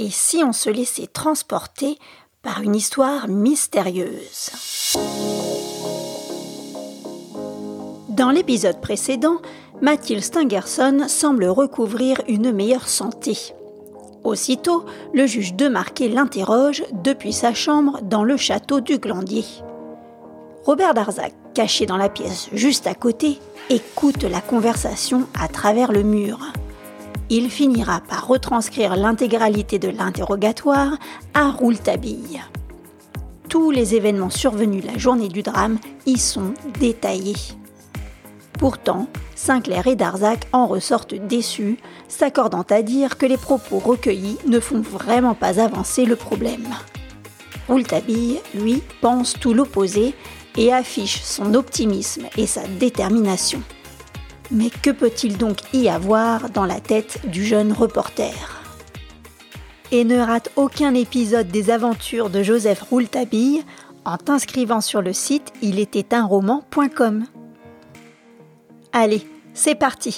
Et si on se laissait transporter par une histoire mystérieuse? Dans l'épisode précédent, Mathilde Stangerson semble recouvrir une meilleure santé. Aussitôt, le juge Demarquet l'interroge depuis sa chambre dans le château du Glandier. Robert Darzac, caché dans la pièce juste à côté, écoute la conversation à travers le mur. Il finira par retranscrire l'intégralité de l'interrogatoire à Rouletabille. Tous les événements survenus la journée du drame y sont détaillés. Pourtant, Sinclair et Darzac en ressortent déçus, s'accordant à dire que les propos recueillis ne font vraiment pas avancer le problème. Rouletabille, lui, pense tout l'opposé et affiche son optimisme et sa détermination. Mais que peut-il donc y avoir dans la tête du jeune reporter ? Et ne rate aucun épisode des aventures de Joseph Rouletabille en t'inscrivant sur le site ilétaitunroman.com. Allez, c'est parti.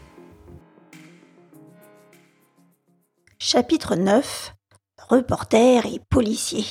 Chapitre 9. Reporter et policier.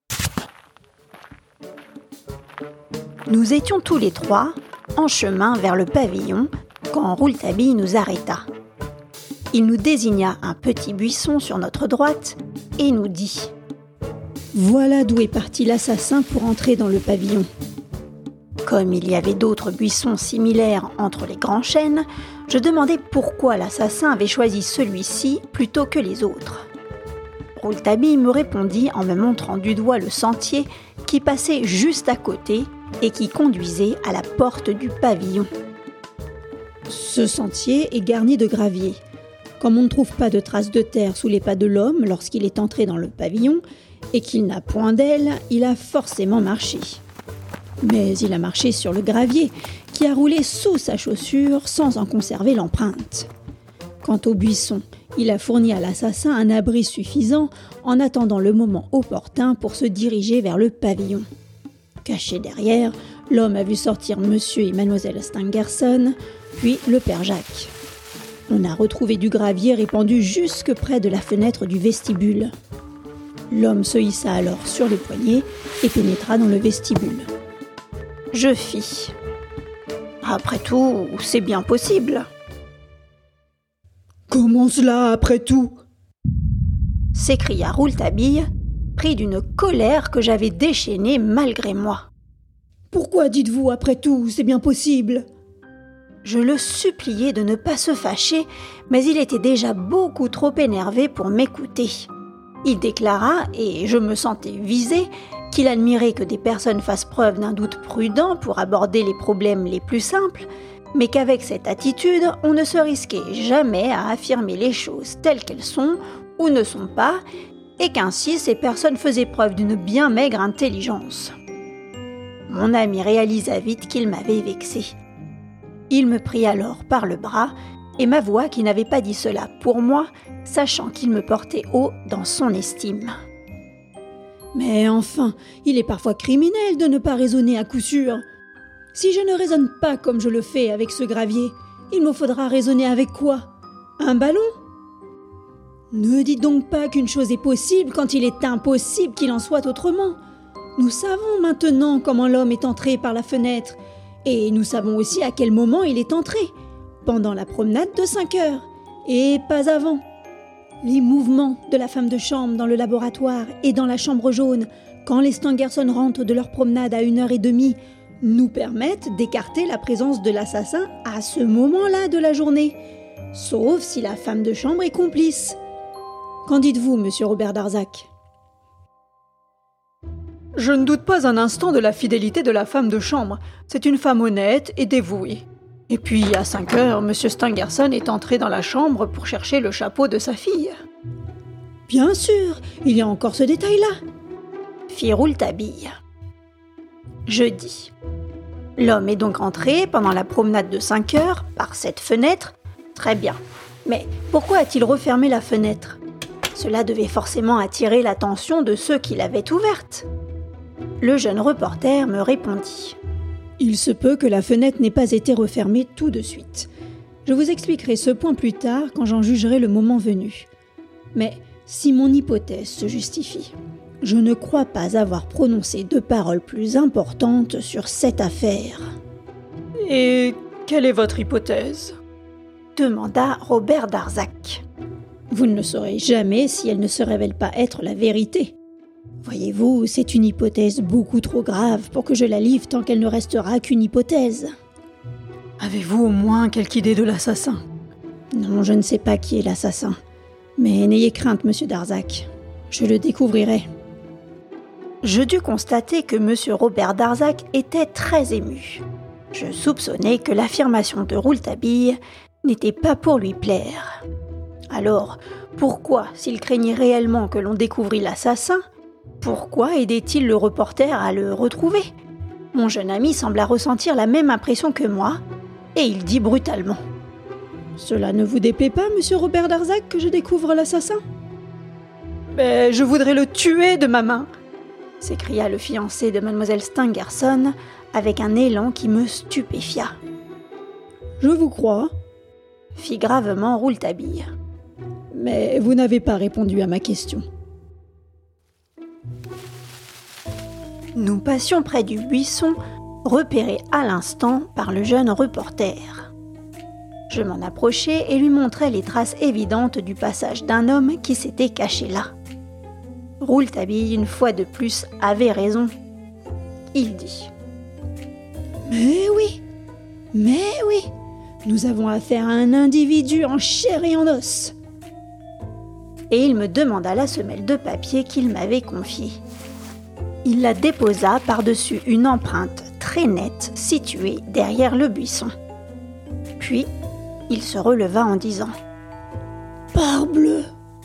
Nous étions tous les trois en chemin vers le pavillon quand Rouletabille nous arrêta. Il nous désigna un petit buisson sur notre droite et nous dit « Voilà d'où est parti l'assassin pour entrer dans le pavillon. » Comme il y avait d'autres buissons similaires entre les grands chênes, je demandai pourquoi l'assassin avait choisi celui-ci plutôt que les autres. Rouletabille me répondit en me montrant du doigt le sentier qui passait juste à côté et qui conduisait à la porte du pavillon. Ce sentier est garni de gravier. Comme on ne trouve pas de traces de terre sous les pas de l'homme lorsqu'il est entré dans le pavillon et qu'il n'a point d'aile, il a forcément marché. Mais il a marché sur le gravier qui a roulé sous sa chaussure sans en conserver l'empreinte. Quant au buisson, il a fourni à l'assassin un abri suffisant en attendant le moment opportun pour se diriger vers le pavillon. Caché derrière, l'homme a vu sortir monsieur et mademoiselle Stangerson, puis le père Jacques. On a retrouvé du gravier répandu jusque près de la fenêtre du vestibule. L'homme se hissa alors sur les poignets et pénétra dans le vestibule. Je fis. Après tout, c'est bien possible. Comment cela, après tout ? S'écria Rouletabille, pris d'une colère que j'avais déchaînée malgré moi. Pourquoi dites-vous après tout, c'est bien possible ? Je le suppliai de ne pas se fâcher, mais il était déjà beaucoup trop énervé pour m'écouter. Il déclara, et je me sentais visée, qu'il admirait que des personnes fassent preuve d'un doute prudent pour aborder les problèmes les plus simples, mais qu'avec cette attitude, on ne se risquait jamais à affirmer les choses telles qu'elles sont ou ne sont pas, et qu'ainsi ces personnes faisaient preuve d'une bien maigre intelligence. Mon ami réalisa vite qu'il m'avait vexé. Il me prit alors par le bras et m'avoua qu'il n'avait pas dit cela pour moi, sachant qu'il me portait haut dans son estime. Mais enfin, il est parfois criminel de ne pas raisonner à coup sûr. Si je ne raisonne pas comme je le fais avec ce gravier, il me faudra raisonner avec quoi ? Un ballon ? Ne dites donc pas qu'une chose est possible quand il est impossible qu'il en soit autrement. Nous savons maintenant comment l'homme est entré par la fenêtre, et nous savons aussi à quel moment il est entré, pendant la promenade de 5 heures, et pas avant. Les mouvements de la femme de chambre dans le laboratoire et dans la chambre jaune, quand les Stangerson rentrent de leur promenade à 1h30, nous permettent d'écarter la présence de l'assassin à ce moment-là de la journée, sauf si la femme de chambre est complice. Qu'en dites-vous, monsieur Robert Darzac ? Je ne doute pas un instant de la fidélité de la femme de chambre. C'est une femme honnête et dévouée. Et puis, à 5 heures, M. Stangerson est entré dans la chambre pour chercher le chapeau de sa fille. Bien sûr, il y a encore ce détail-là, fit Rouletabille. Je dis. L'homme est donc entré pendant la promenade de 5 heures par cette fenêtre. Très bien. Mais pourquoi a-t-il refermé la fenêtre ? Cela devait forcément attirer l'attention de ceux qui l'avaient ouverte. Le jeune reporter me répondit. Il se peut que la fenêtre n'ait pas été refermée tout de suite. Je vous expliquerai ce point plus tard quand j'en jugerai le moment venu. Mais Si mon hypothèse se justifie, je ne crois pas avoir prononcé de paroles plus importantes sur cette affaire. Et quelle est votre hypothèse ? Demanda Robert Darzac. Vous ne le saurez jamais si elle ne se révèle pas être la vérité. Voyez-vous, c'est une hypothèse beaucoup trop grave pour que je la livre tant qu'elle ne restera qu'une hypothèse. Avez-vous au moins quelque idée de l'assassin ? Non, je ne sais pas qui est l'assassin. Mais n'ayez crainte, monsieur Darzac. Je le découvrirai. Je dus constater que monsieur Robert Darzac était très ému. Je soupçonnais que l'affirmation de Rouletabille n'était pas pour lui plaire. Alors, pourquoi, s'il craignait réellement que l'on découvrît l'assassin, pourquoi aidait-il le reporter à le retrouver ? Mon jeune ami sembla ressentir la même impression que moi, et il dit brutalement. Cela ne vous déplaît pas, monsieur Robert Darzac, que je découvre l'assassin ? Mais je voudrais le tuer de ma main, s'écria le fiancé de mademoiselle Stangerson avec un élan qui me stupéfia. Je vous crois, fit gravement Rouletabille. Mais vous n'avez pas répondu à ma question. Nous passions près du buisson, repéré à l'instant par le jeune reporter. Je m'en approchai et lui montrai les traces évidentes du passage d'un homme qui s'était caché là. Rouletabille, une fois de plus, avait raison. Il dit « Mais oui, nous avons affaire à un individu en chair et en os. » Et il me demanda la semelle de papier qu'il m'avait confiée. Il la déposa par-dessus une empreinte très nette située derrière le buisson. Puis, il se releva en disant « Parbleu !»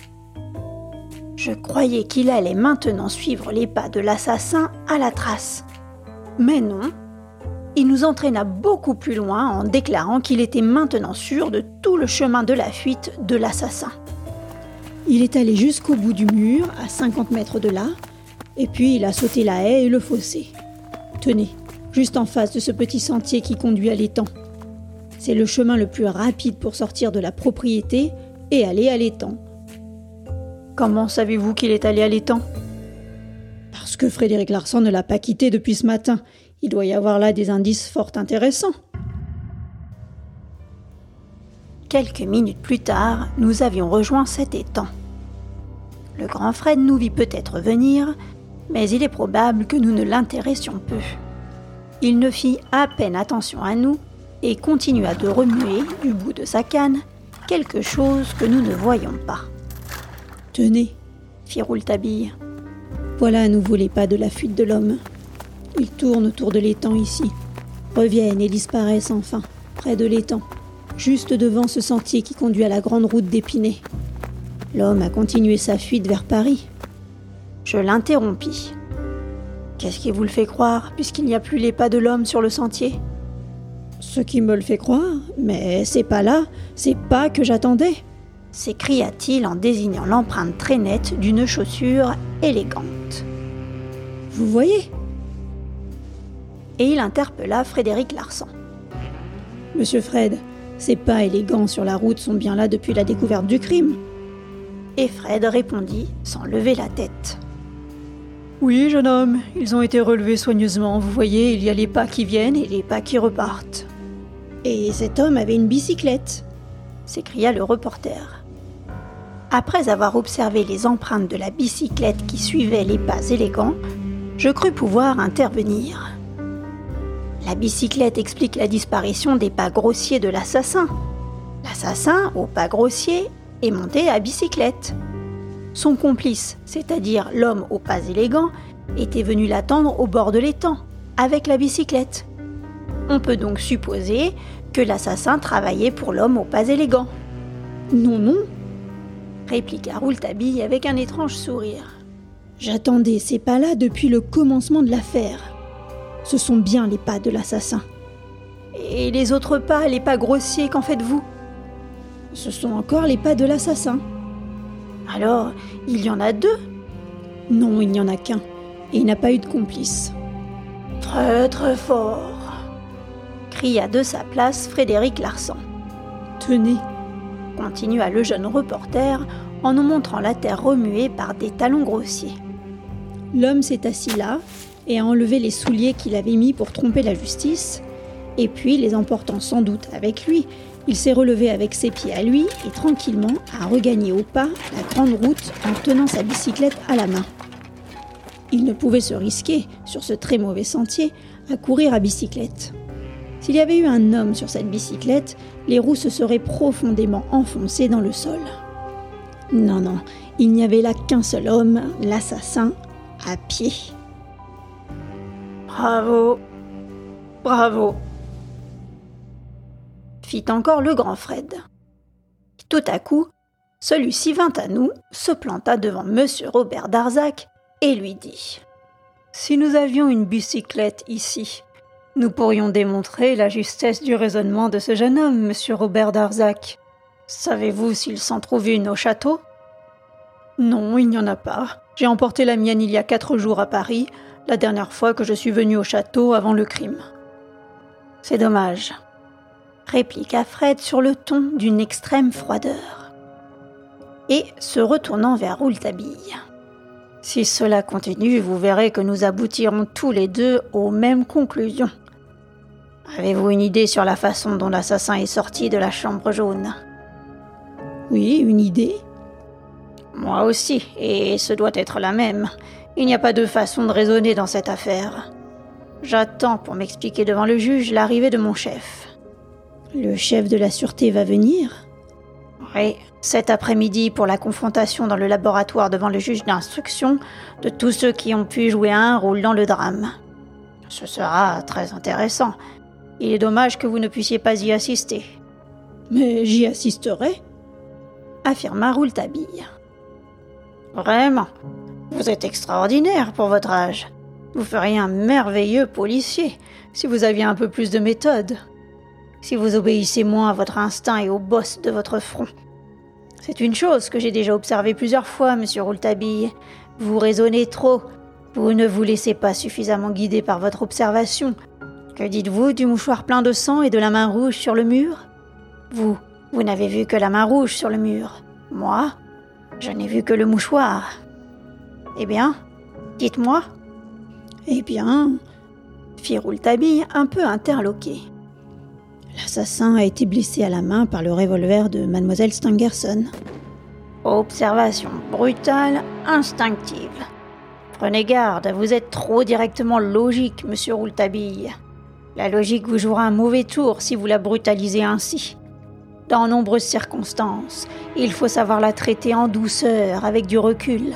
Je croyais qu'il allait maintenant suivre les pas de l'assassin à la trace. Mais non, il nous entraîna beaucoup plus loin en déclarant qu'il était maintenant sûr de tout le chemin de la fuite de l'assassin. Il est allé jusqu'au bout du mur, à 50 mètres de là, et puis il a sauté la haie et le fossé. Tenez, juste en face de ce petit sentier qui conduit à l'étang. C'est le chemin le plus rapide pour sortir de la propriété et aller à l'étang. Comment savez-vous qu'il est allé à l'étang ? Parce que Frédéric Larsan ne l'a pas quitté depuis ce matin. Il doit y avoir là des indices fort intéressants. Quelques minutes plus tard, nous avions rejoint cet étang. Le grand Fred nous vit peut-être venir, mais il est probable que nous ne l'intéressions peu. Il ne fit à peine attention à nous et continua de remuer du bout de sa canne quelque chose que nous ne voyions pas. « Tenez, » fit Rouletabille. « Voilà à nouveau les pas de la fuite de l'homme. Ils tournent autour de l'étang ici, reviennent et disparaissent enfin, près de l'étang, juste devant ce sentier qui conduit à la grande route d'Épinay. L'homme a continué sa fuite vers Paris. » Je l'interrompis. « Qu'est-ce qui vous le fait croire, puisqu'il n'y a plus les pas de l'homme sur le sentier ?» Ce qui me le fait croire, mais c'est pas là, c'est pas que j'attendais, s'écria-t-il en désignant l'empreinte très nette d'une chaussure élégante. Vous voyez ? Et il interpella Frédéric Larsan. Monsieur Fred, ces pas élégants sur la route sont bien là depuis la découverte du crime. Et Fred répondit sans lever la tête. Oui, jeune homme, ils ont été relevés soigneusement. Vous voyez, il y a les pas qui viennent et les pas qui repartent. Et cet homme avait une bicyclette, s'écria le reporter. Après avoir observé les empreintes de la bicyclette qui suivaient les pas élégants, je crus pouvoir intervenir. La bicyclette explique la disparition des pas grossiers de l'assassin. L'assassin, aux pas grossiers, est monté à bicyclette. Son complice, c'est-à-dire l'homme aux pas élégants, était venu l'attendre au bord de l'étang, avec la bicyclette. On peut donc supposer que l'assassin travaillait pour l'homme aux pas élégants. Non, répliqua Rouletabille avec un étrange sourire. J'attendais ces pas-là depuis le commencement de l'affaire. Ce sont bien les pas de l'assassin. Et les autres pas, les pas grossiers, qu'en faites-vous ? Ce sont encore les pas de l'assassin. Alors, il y en a deux ? Non, il n'y en a qu'un. Et il n'a pas eu de complice. Très très fort, cria de sa place Frédéric Larsan. Tenez, continua le jeune reporter en nous montrant la terre remuée par des talons grossiers. L'homme s'est assis là et a enlevé les souliers qu'il avait mis pour tromper la justice, et puis, les emportant sans doute avec lui, il s'est relevé avec ses pieds à lui et tranquillement a regagné au pas la grande route en tenant sa bicyclette à la main. Il ne pouvait se risquer, sur ce très mauvais sentier, à courir à bicyclette. S'il y avait eu un homme sur cette bicyclette, les roues se seraient profondément enfoncées dans le sol. Non, il n'y avait là qu'un seul homme, l'assassin, à pied. Bravo, bravo, fit encore le grand Fred. Tout à coup, celui-ci vint à nous, se planta devant Monsieur Robert Darzac et lui dit « Si nous avions une bicyclette ici, nous pourrions démontrer la justesse du raisonnement de ce jeune homme, Monsieur Robert Darzac. Savez-vous s'il s'en trouve une au château ?»« Non, il n'y en a pas. J'ai emporté la mienne il y a 4 jours à Paris, la dernière fois que je suis venu au château avant le crime. »« C'est dommage, » répliqua Fred sur le ton d'une extrême froideur. Et se retournant vers Rouletabille. « Si cela continue, vous verrez que nous aboutirons tous les deux aux mêmes conclusions. Avez-vous une idée sur la façon dont l'assassin est sorti de la chambre jaune ?»« Oui, une idée. » Moi aussi, et ce doit être la même. Il n'y a pas de façon de raisonner dans cette affaire. J'attends pour m'expliquer devant le juge l'arrivée de mon chef. » Le chef de la sûreté va venir ? Oui, cet après-midi pour la confrontation dans le laboratoire devant le juge d'instruction de tous ceux qui ont pu jouer un rôle dans le drame. Ce sera très intéressant. Il est dommage que vous ne puissiez pas y assister. Mais j'y assisterai, affirma Rouletabille. Vraiment, vous êtes extraordinaire pour votre âge. Vous feriez un merveilleux policier si vous aviez un peu plus de méthode. Si vous obéissez moins à votre instinct et au boss de votre front. C'est une chose que j'ai déjà observée plusieurs fois, Monsieur Rouletabille. Vous raisonnez trop. Vous ne vous laissez pas suffisamment guider par votre observation. Que dites-vous du mouchoir plein de sang et de la main rouge sur le mur ? Vous n'avez vu que la main rouge sur le mur. Moi, je n'ai vu que le mouchoir. Eh bien, dites-moi. Eh bien, fit Rouletabille un peu interloqué. L'assassin a été blessé à la main par le revolver de Mademoiselle Stangerson. Observation brutale, instinctive. Prenez garde, vous êtes trop directement logique, Monsieur Rouletabille. La logique vous jouera un mauvais tour si vous la brutalisez ainsi. Dans nombreuses circonstances, il faut savoir la traiter en douceur, avec du recul.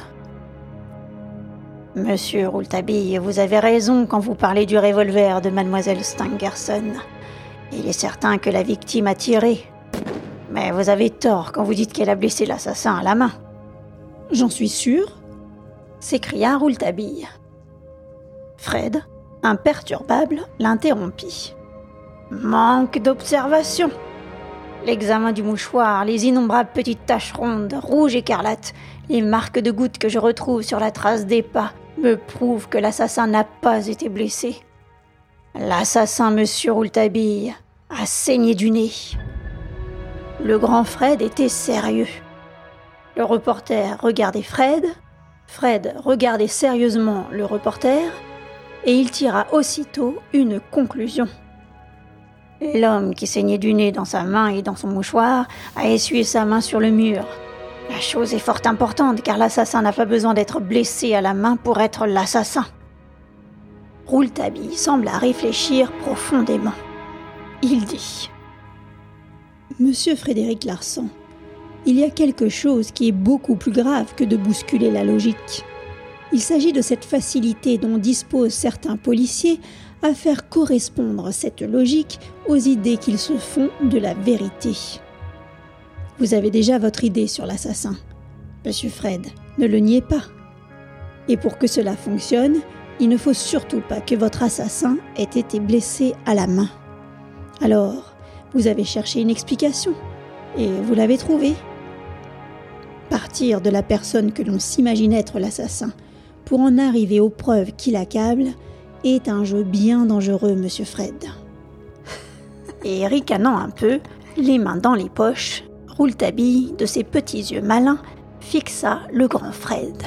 Monsieur Rouletabille, vous avez raison quand vous parlez du revolver de Mademoiselle Stangerson. Il est certain que la victime a tiré. Mais vous avez tort quand vous dites qu'elle a blessé l'assassin à la main. J'en suis sûre, s'écria Rouletabille. Fred, imperturbable, l'interrompit. Manque d'observation. L'examen du mouchoir, les innombrables petites taches rondes, rouges écarlates, les marques de gouttes que je retrouve sur la trace des pas me prouvent que l'assassin n'a pas été blessé. L'assassin, Monsieur Rouletabille, a saigné du nez. Le grand Fred était sérieux. Le reporter regardait Fred, Fred regardait sérieusement le reporter, et il tira aussitôt une conclusion. L'homme qui saignait du nez dans sa main et dans son mouchoir a essuyé sa main sur le mur. La chose est fort importante car l'assassin n'a pas besoin d'être blessé à la main pour être l'assassin. Rouletabille sembla réfléchir profondément. Il dit « Monsieur Frédéric Larsan, il y a quelque chose qui est beaucoup plus grave que de bousculer la logique. Il s'agit de cette facilité dont disposent certains policiers à faire correspondre cette logique aux idées qu'ils se font de la vérité. Vous avez déjà votre idée sur l'assassin. Monsieur Fred, ne le niez pas. Et pour que cela fonctionne, il ne faut surtout pas que votre assassin ait été blessé à la main. Alors, vous avez cherché une explication, et vous l'avez trouvée. Partir de la personne que l'on s'imagine être l'assassin pour en arriver aux preuves qui l'accablent est un jeu bien dangereux, Monsieur Fred. » Et ricanant un peu, les mains dans les poches, Rouletabille, de ses petits yeux malins, fixa le grand Fred.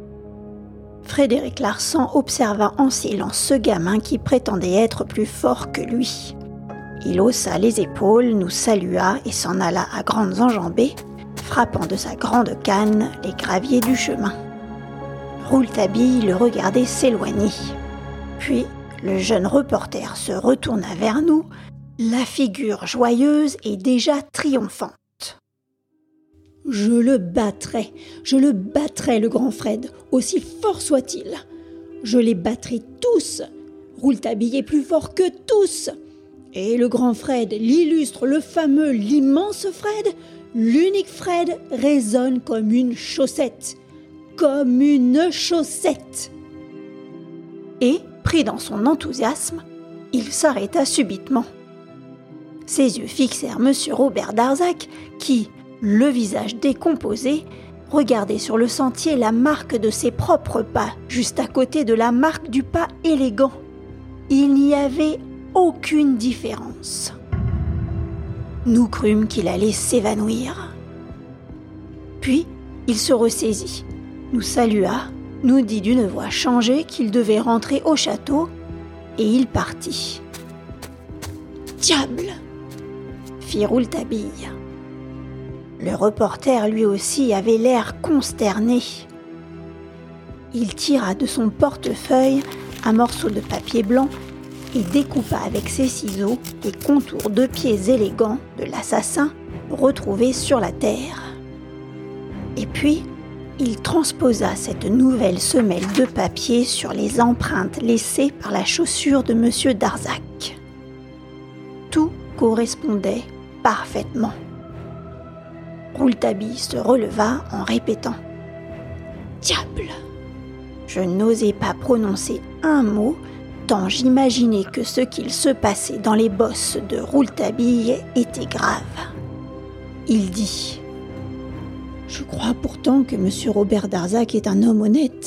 Frédéric Larsan observa en silence ce gamin qui prétendait être plus fort que lui. Il haussa les épaules, nous salua et s'en alla à grandes enjambées, frappant de sa grande canne les graviers du chemin. Rouletabille le regardait s'éloigner. Puis, le jeune reporter se retourna vers nous, la figure joyeuse et déjà triomphante. « Je le battrai, le grand Fred, aussi fort soit-il. Je les battrai tous. Rouletabille est plus fort que tous. Et le grand Fred, l'illustre, le fameux, l'immense Fred, l'unique Fred, résonne comme une chaussette. Comme une chaussette !» Et, pris dans son enthousiasme, il s'arrêta subitement. Ses yeux fixèrent M. Robert Darzac qui, le visage décomposé, regardait sur le sentier la marque de ses propres pas, juste à côté de la marque du pas élégant. Il n'y avait aucune différence. Nous crûmes qu'il allait s'évanouir. Puis, il se ressaisit, nous salua, nous dit d'une voix changée qu'il devait rentrer au château, et il partit. « Diable !» fit Rouletabille. Le reporter, lui aussi, avait l'air consterné. Il tira de son portefeuille un morceau de papier blanc et découpa avec ses ciseaux les contours de pieds élégants de l'assassin retrouvé sur la terre. Et puis, il transposa cette nouvelle semelle de papier sur les empreintes laissées par la chaussure de M. Darzac. Tout correspondait parfaitement. Rouletabille se releva en répétant « Diable !» Je n'osais pas prononcer un mot, tant j'imaginais que ce qu'il se passait dans les bosses de Rouletabille était grave. Il dit « Je crois pourtant que M. Robert Darzac est un homme honnête. »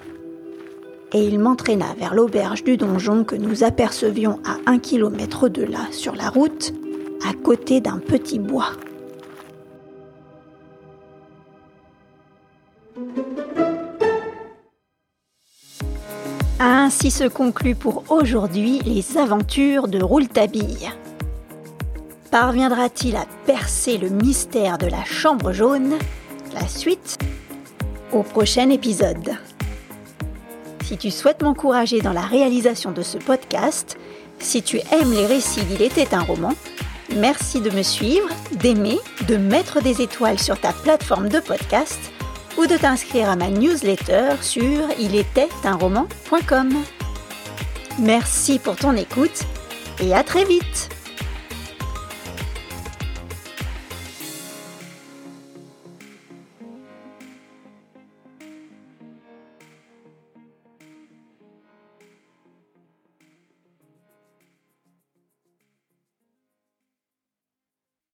Et il m'entraîna vers l'auberge du donjon que nous apercevions à 1 kilomètre de là, sur la route, à côté d'un petit bois. Ainsi se concluent pour aujourd'hui les aventures de Rouletabille. Parviendra-t-il à percer le mystère de la chambre jaune ? La suite au prochain épisode. Si tu souhaites m'encourager dans la réalisation de ce podcast, si tu aimes les récits d'Il était un roman, merci de me suivre, d'aimer, de mettre des étoiles sur ta plateforme de podcast ou de t'inscrire à ma newsletter sur iletaitenroman.com. Merci pour ton écoute et à très vite.